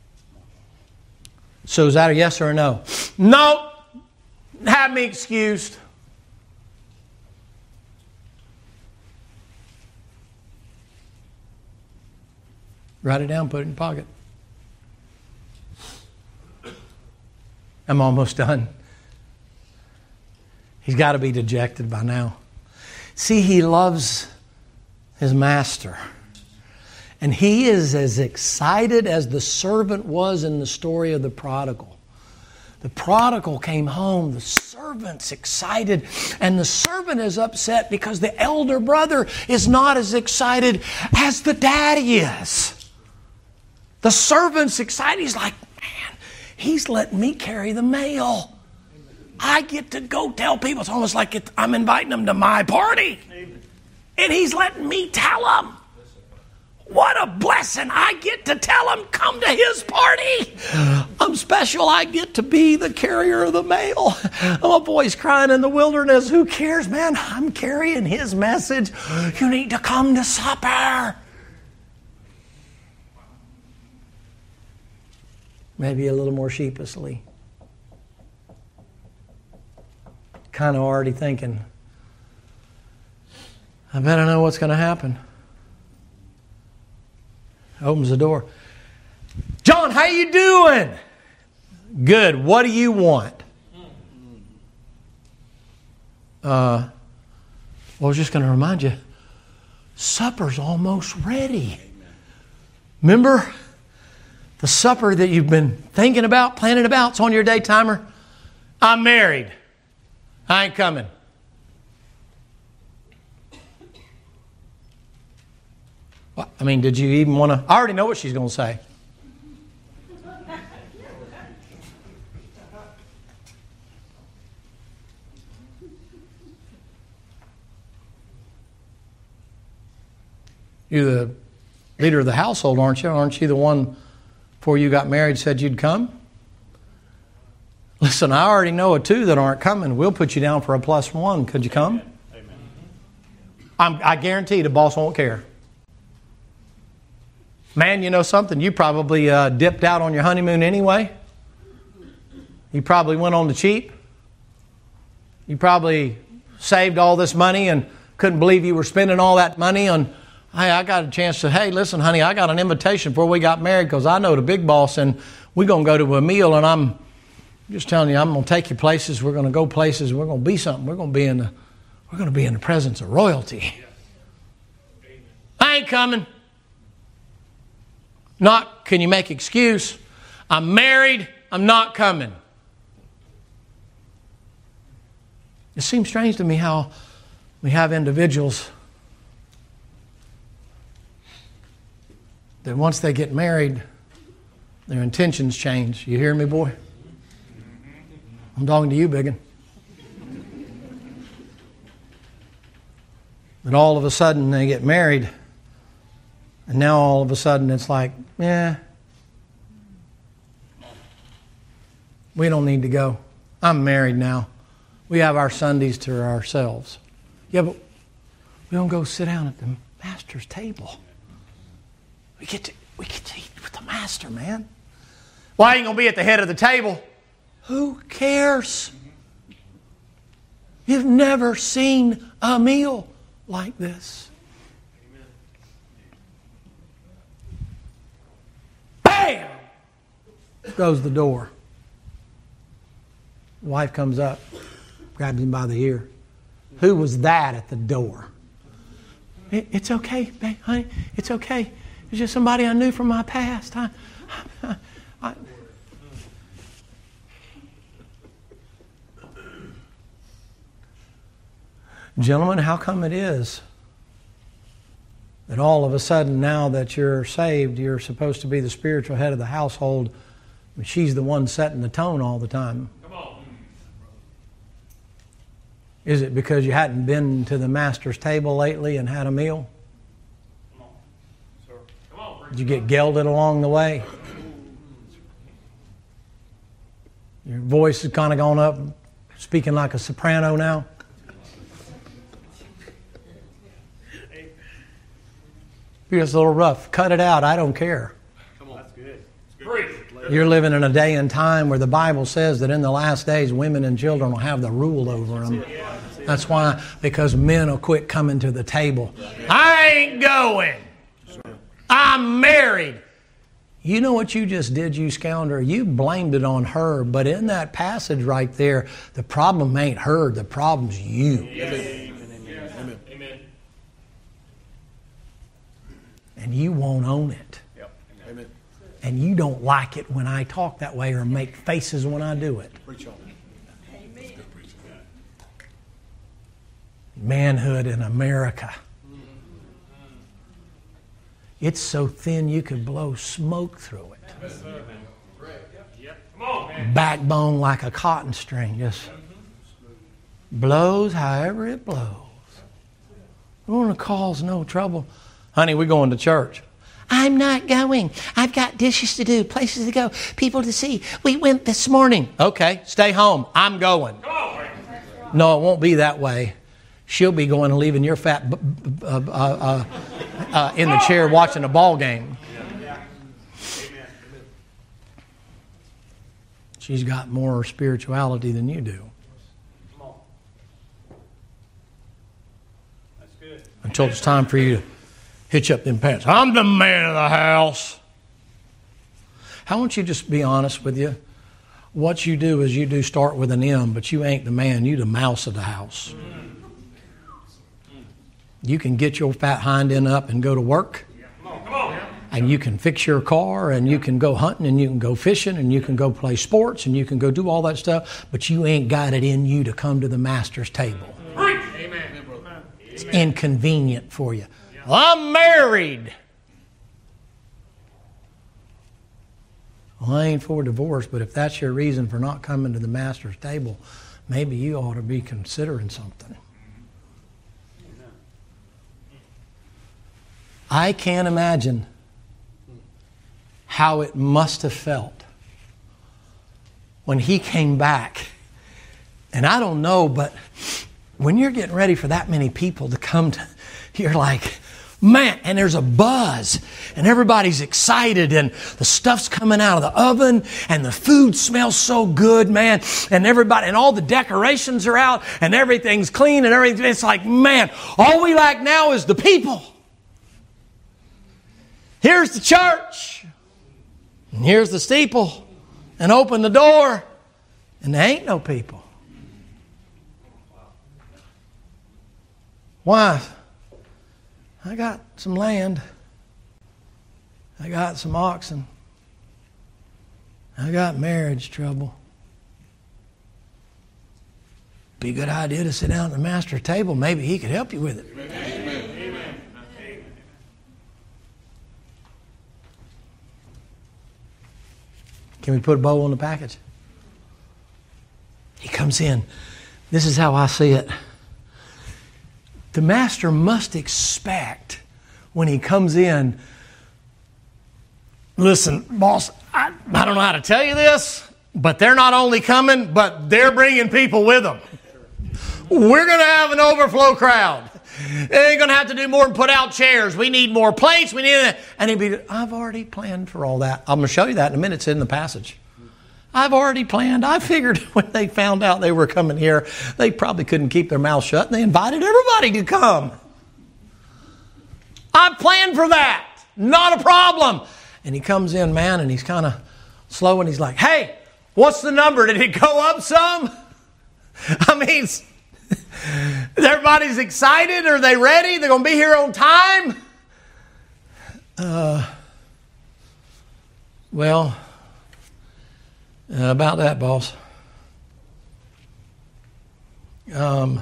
So is that a yes or a no? No. Have me excused. Write it down, put it in your pocket. I'm almost done. He's got to be dejected by now. See, he loves his master. And he is as excited as the servant was in the story of the prodigal. The prodigal came home, the servant's excited, and the servant is upset because the elder brother is not as excited as the daddy is. The servant's excited. He's like, man, he's letting me carry the mail. I get to go tell people. It's almost like I'm inviting them to my party. And he's letting me tell them. What a blessing. I get to tell them, come to his party. I'm special. I get to be the carrier of the mail. Oh, boy's crying in the wilderness. Who cares, man? I'm carrying his message. You need to come to supper. Maybe a little more sheepishly. Kind of already thinking, I bet I know what's going to happen. Opens the door. John, how you doing? Good. What do you want? Well, I was just going to remind you, supper's almost ready. Remember the supper that you've been thinking about, planning about? It's on your day timer. I'm married. I ain't coming. Well, I mean, did you even want to? I already know what she's going to say. You're the leader of the household, aren't you? Aren't you the one, before you got married, said you'd come? Listen, I already know of two that aren't coming. We'll put you down for a +1. Could you come? I guarantee the boss won't care. Man, you know something? You probably dipped out on your honeymoon anyway. You probably went on the cheap. You probably saved all this money and couldn't believe you were spending all that money on, hey, I got a chance to, hey, listen, honey, I got an invitation before we got married because I know the big boss and we're going to go to a meal and I'm just telling you, I'm going to take you places. We're going to go places. We're going to be something. We're going to be in the presence of royalty. I ain't coming. Not, can you make excuse? I'm married. I'm not coming. It seems strange to me how we have individuals that once they get married, their intentions change. You hear me, boy? I'm talking to you, biggin. But all of a sudden they get married, and now all of a sudden it's like, we don't need to go. I'm married now. We have our Sundays to ourselves. Yeah, but we don't go sit down at the master's table. We get to eat with the master, man. Well, I ain't going to be at the head of the table. Who cares? You've never seen a meal like this. Bam! Goes the door. The wife comes up, grabs him by the ear. Who was that at the door? It's okay, babe, honey. It's okay. It's just somebody I knew from my past. Gentlemen, how come it is that all of a sudden now that you're saved, you're supposed to be the spiritual head of the household, but she's the one setting the tone all the time? Come on. Is it because you hadn't been to the master's table lately and had a meal? Come on. Sir. Come on. Did you get gelded along the way? Your voice has kind of gone up, speaking like a soprano now. You're just a little rough. Cut it out. I don't care. Come on. That's good. That's You're living in a day and time where the Bible says that in the last days, women and children will have the rule over them. That's why, because men will quit coming to the table. I ain't going. I'm married. You know what you just did, you scoundrel? You blamed it on her. But in that passage right there, the problem ain't her. The problem's you. Amen. And you won't own it. Yep. Amen. And you don't like it when I talk that way or make faces when I do it. Preach on it. Amen. Manhood in America. It's so thin you could blow smoke through it. Yes, sir. Yep. Come on, man. Backbone like a cotton string. Just blows however it blows. We don't want to cause no trouble. Honey, we're going to church. I'm not going. I've got dishes to do, places to go, people to see. We went this morning. Okay, stay home. I'm going. Come on, No, it won't be that way. She'll be going and leaving your fat in the chair watching a ball game. She's got more spirituality than you do. Come on. That's good. Until it's time for you to hitch up them pants. I'm the man of the house. How won't you just be honest with you? What you do is you do start with an M, but you ain't the man. You the mouse of the house. You can get your fat hind end up and go to work. Come on. And you can fix your car, and you can go hunting, and you can go fishing, and you can go play sports, and you can go do all that stuff, but you ain't got it in you to come to the Master's table. Amen. It's inconvenient for you. Well, I'm married. Well, I ain't for divorce, but if that's your reason for not coming to the Master's table, maybe you ought to be considering something. I can't imagine how it must have felt when he came back. And I don't know, but when you're getting ready for that many people to come to, you're like, man, and there's a buzz, and everybody's excited, and the stuff's coming out of the oven, and the food smells so good, man, and everybody, and all the decorations are out, and everything's clean, and everything. It's like, man, all we lack now is the people. Here's the church, and here's the steeple, and open the door, and there ain't no people. Why? I got some land. I got some oxen. I got marriage trouble. Be a good idea to sit down at the Master's table. Maybe he could help you with it. Amen. Can we put a bow on the package? He comes in. This is how I see it. The Master must expect when he comes in, listen, boss, I don't know how to tell you this, but they're not only coming, but they're bringing people with them. We're going to have an overflow crowd. They're going to have to do more than put out chairs. We need more plates. We need that. And he'd be, I've already planned for all that. I'm going to show you that in a minute. It's in the passage. I've already planned. I figured when they found out they were coming here, they probably couldn't keep their mouth shut, and they invited everybody to come. I planned for that. Not a problem. And he comes in, man, and he's kind of slow, and he's like, hey, what's the number? Did it go up some? I mean, everybody's excited. Are they ready? They're going to be here on time? Well... about that, boss. Now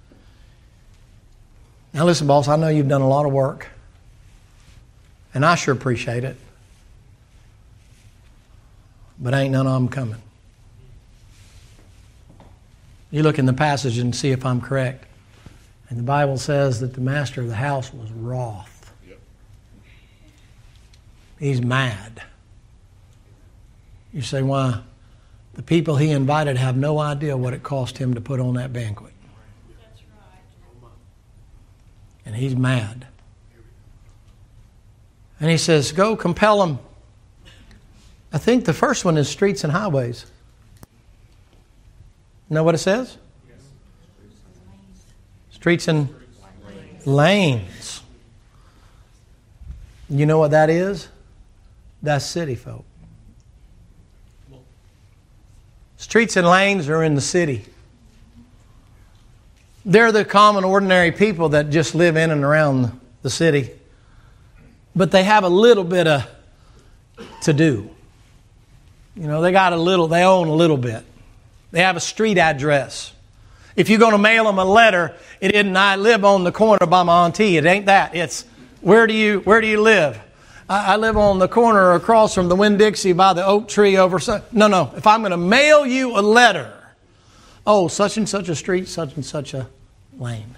listen, boss, I know you've done a lot of work, and I sure appreciate it, but ain't none of them coming. You look in the passage and see if I'm correct. And the Bible says that the master of the house was wroth. Yep. He's mad. You say, why? The people he invited have no idea what it cost him to put on that banquet. That's right. And he's mad. And he says, go compel them. I think the first one is streets and highways. You know what it says? Streets and lanes. You know what that is? That's city folk. Streets and lanes are in the city. They're the common, ordinary people that just live in and around the city. But they have a little bit of to do. You know, they own a little bit. They have a street address. If you're going to mail them a letter, it isn't, I live on the corner by my auntie. It ain't that. It's, where do you live? I live on the corner across from the Winn-Dixie by the oak tree over. No. If I'm going to mail you a letter, oh, such and such a street, such and such a lane.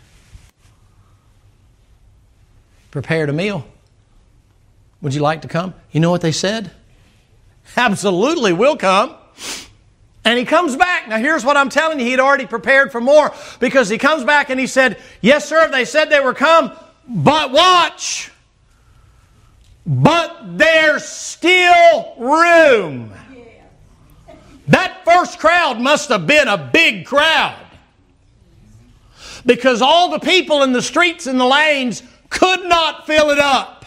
Prepared a meal. Would you like to come? You know what they said? Absolutely, we'll come. And he comes back. Now here's what I'm telling you. He'd already prepared for more, because he comes back and he said, yes, sir, they said they were come, but watch. But there's still room. That first crowd must have been a big crowd, because all the people in the streets and the lanes could not fill it up.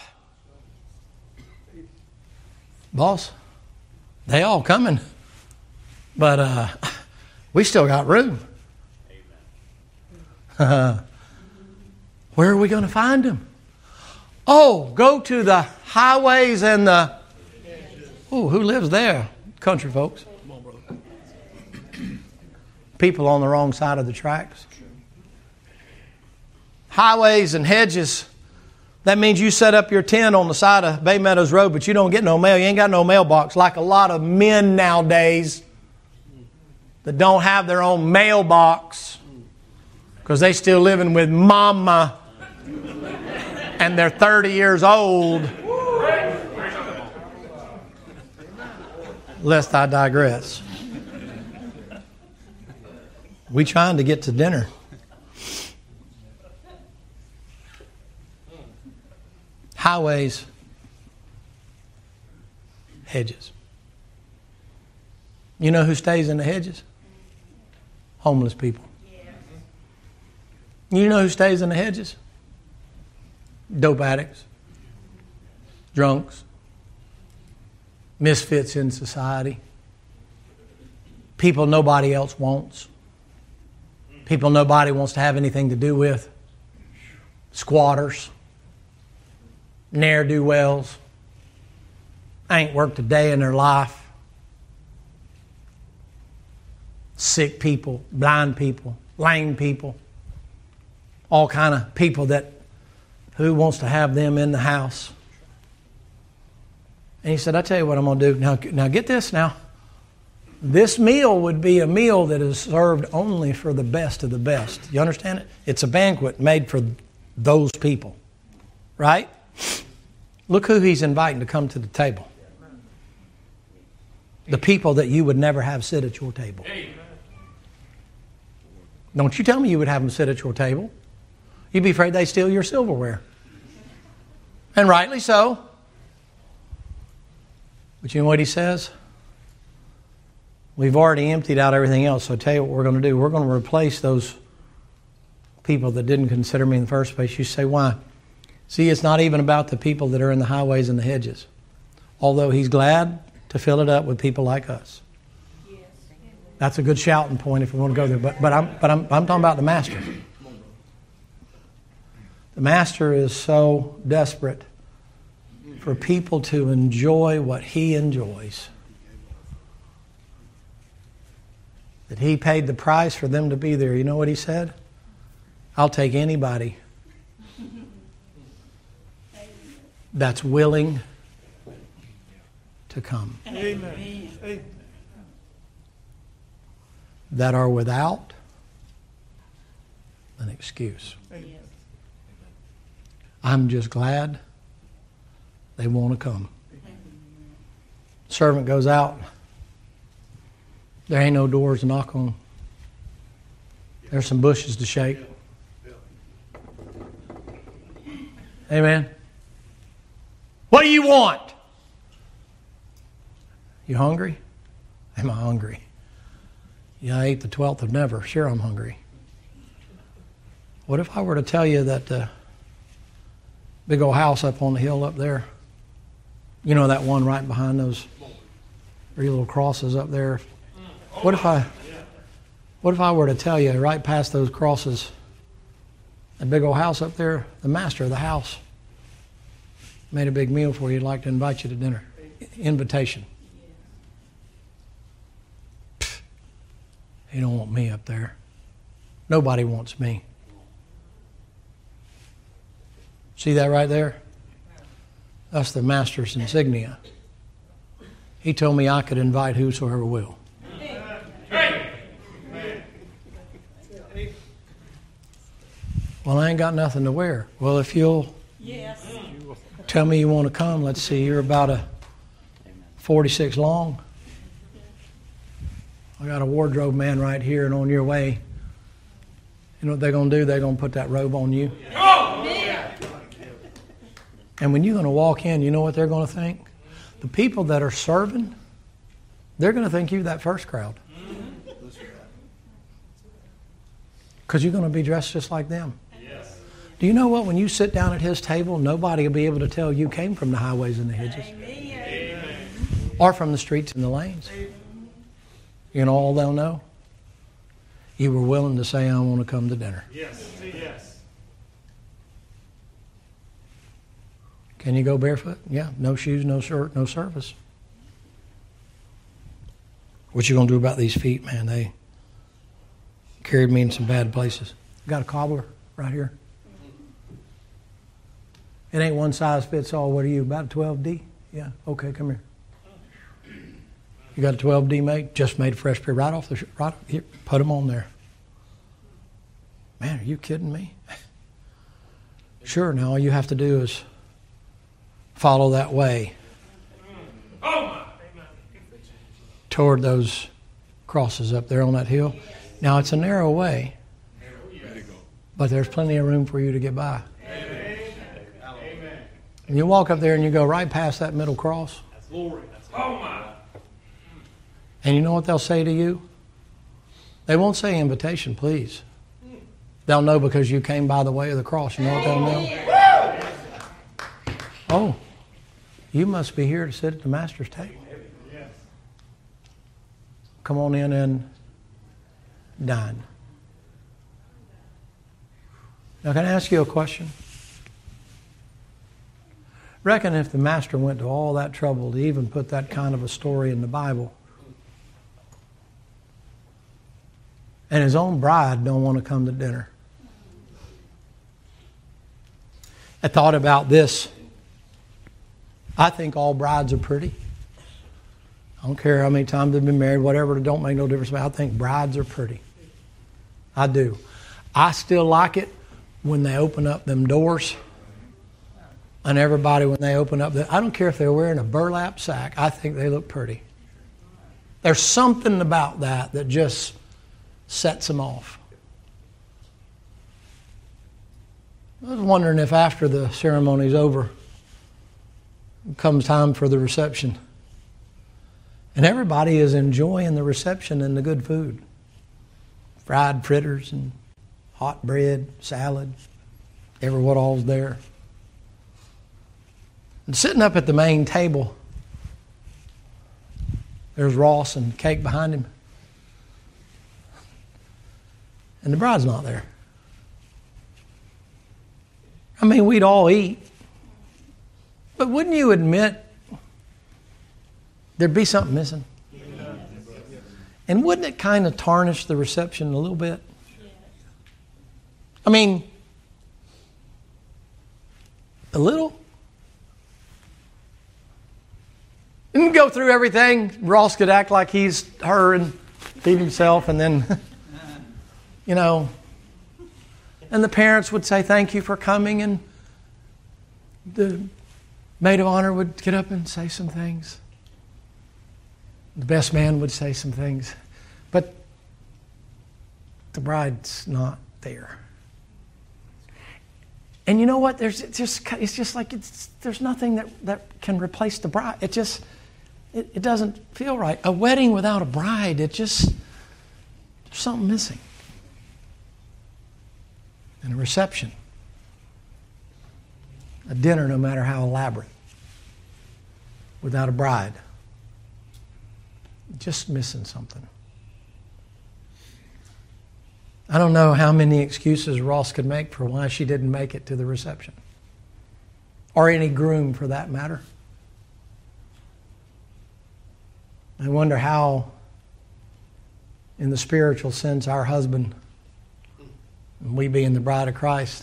Boss, they all coming, but we still got room. Where are we going to find them? Oh, go to the highways and the... Oh, who lives there? Country folks. People on the wrong side of the tracks. Highways and hedges. That means you set up your tent on the side of Bay Meadows Road, but you don't get no mail. You ain't got no mailbox, like a lot of men nowadays that don't have their own mailbox because they still living with mama and they're 30 years old. Lest I digress. We trying to get to dinner. Highways, hedges. You know who stays in the hedges? Homeless people. You know who stays in the hedges? Dope addicts, drunks, misfits in society, people nobody else wants, people nobody wants to have anything to do with, squatters, ne'er-do-wells, ain't worked a day in their life, sick people, blind people, lame people, all kind of people that who wants to have them in the house. And he said, I tell you what I'm going to do. Now get this now. This meal would be a meal that is served only for the best of the best. You understand it? It's a banquet made for those people. Right? Look who he's inviting to come to the table. The people that you would never have sit at your table. Don't you tell me you would have them sit at your table. You'd be afraid they steal your silverware. And rightly so. But you know what he says? We've already emptied out everything else, so I tell you what we're going to do. We're going to replace those people that didn't consider me in the first place. You say, why? See, it's not even about the people that are in the highways and the hedges. Although he's glad to fill it up with people like us. That's a good shouting point if we want to go there. But I'm talking about the Master. The Master is so desperate for people to enjoy what he enjoys that he paid the price for them to be there. You know what he said? I'll take anybody that's willing to come. Amen. That are without an excuse. I'm just glad they want to come. Servant goes out. There ain't no doors to knock on. There's some bushes to shake. Amen. What do you want? You hungry? Am I hungry? Yeah, I ate the 12th of never. Sure, I'm hungry. What if I were to tell you that big old house up on the hill up there, you know that one right behind those three little crosses up there? What if I were to tell you right past those crosses, that big old house up there, the master of the house made a big meal for you. He'd like to invite you to dinner. Invitation. Pfft, he don't want me up there. Nobody wants me. See that right there? That's the master's insignia. He told me I could invite whosoever will. Well, I ain't got nothing to wear. Well, if you'll tell me you want to come, let's see, you're about a 46 long. I got a wardrobe man right here, and on your way, you know what they're going to do? They're going to put that robe on you. And when you're going to walk in, you know what they're going to think? The people that are serving, they're going to think you're that first crowd. Because you're going to be dressed just like them. Yes. Do you know what? When you sit down at his table, nobody will be able to tell you came from the highways and the hedges. Amen. Or from the streets and the lanes. You know all they'll know? You were willing to say, I want to come to dinner. Yes. Yes. Can you go barefoot? Yeah. No shoes, no shirt, no service. What you going to do about these feet, man? They carried me in some bad places. Got a cobbler right here. It ain't one size fits all. What are you, about a 12D? Yeah. Okay, come here. You got a 12D made? Just made a fresh pair right off the right here. Put them on there. Man, are you kidding me? Sure. Now all you have to do is follow that way toward those crosses up there on that hill. Now it's a narrow way, but there's plenty of room for you to get by. And you walk up there and you go right past that middle cross. And you know what they'll say to you? They won't say invitation, please. They'll know because you came by the way of the cross. You know what they'll know? Oh, you must be here to sit at the Master's table. Come on in and dine. Now, can I ask you a question? Reckon if the Master went to all that trouble to even put that kind of a story in the Bible, and his own bride don't want to come to dinner. I thought about this. I think all brides are pretty. I don't care how many times they've been married, whatever, it don't make no difference. I think brides are pretty. I do. I still like it when they open up them doors. And everybody, when they open up, I don't care if they're wearing a burlap sack, I think they look pretty. There's something about that just sets them off. I was wondering if after the ceremony's over, comes time for the reception. And everybody is enjoying the reception and the good food. Fried fritters and hot bread, salad, ever what all's there. And sitting up at the main table, there's Ross and cake behind him. And the bride's not there. I mean, we'd all eat. But wouldn't you admit there'd be something missing? And wouldn't it kind of tarnish the reception a little bit? I mean, a little. And go through everything. Ross could act like he's her and feed himself, and then, you know, and the parents would say thank you for coming, and the maid of honor would get up and say some things. The best man would say some things. But the bride's not there. And you know what? It's just like there's nothing that can replace the bride. It doesn't feel right. A wedding without a bride, there's something missing. And a reception, a dinner, no matter how elaborate, without a bride, just missing something. I don't know how many excuses Ross could make for why she didn't make it to the reception. Or any groom, for that matter. I wonder how, in the spiritual sense, our husband, and we being the bride of Christ,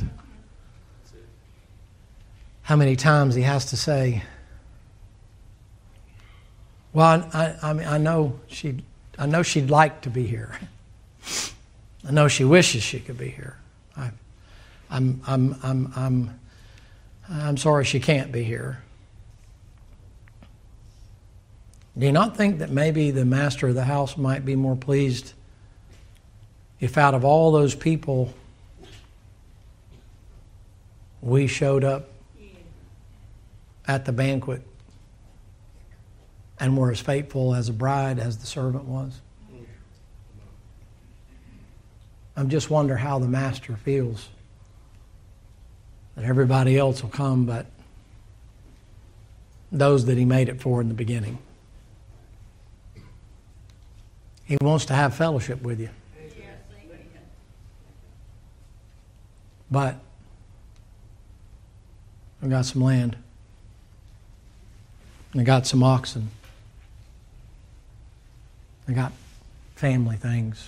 how many times he has to say, well, I know she'd like to be here. I know she wishes she could be here. I'm sorry she can't be here. Do you not think that maybe the master of the house might be more pleased if out of all those people we showed up at the banquet and were as faithful as a bride as the servant was? I just wonder how the master feels that everybody else will come but those that he made it for in the beginning. He wants to have fellowship with you. But I've got some land. They got some oxen. They got family things.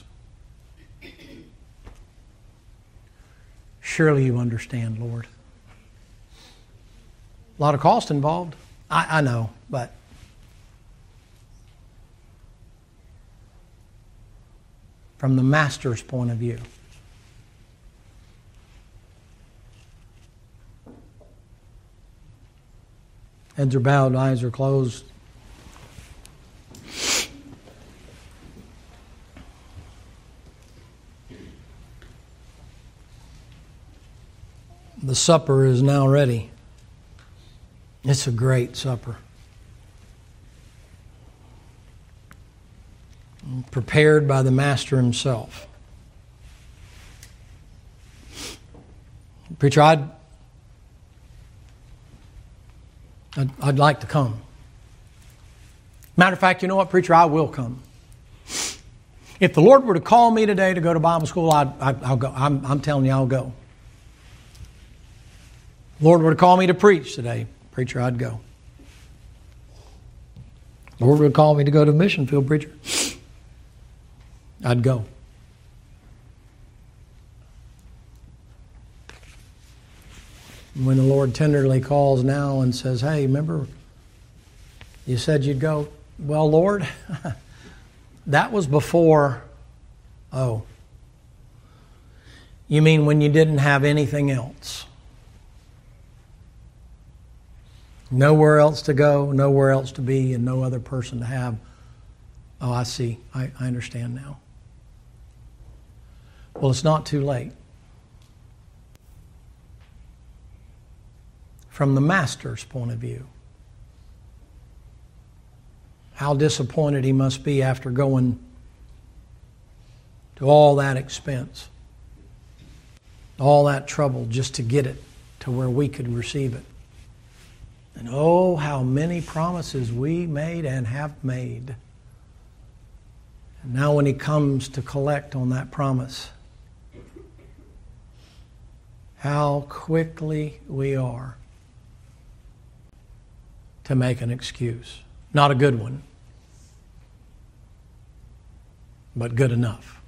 Surely you understand, Lord. A lot of cost involved. I know, but from the Master's point of view, heads are bowed, eyes are closed. The supper is now ready. It's a great supper. Prepared by the Master himself. Preacher, I'd like to come. Matter of fact, you know what, preacher? I will come. If the Lord were to call me today to go to Bible school, I'll go. I'm telling you, I'll go. If the Lord were to call me to preach today, preacher, I'd go. If the Lord were to call me to go to the mission field, preacher, I'd go. When the Lord tenderly calls now and says, hey, remember, you said you'd go. Well, Lord, that was before, oh, you mean when you didn't have anything else? Nowhere else to go, nowhere else to be, and no other person to have. Oh, I see. I understand now. Well, it's not too late. From the Master's point of view, how disappointed he must be after going to all that expense, all that trouble just to get it to where we could receive it. And oh, how many promises we made and have made. And now when he comes to collect on that promise, how quickly we are to make an excuse. Not a good one, but good enough.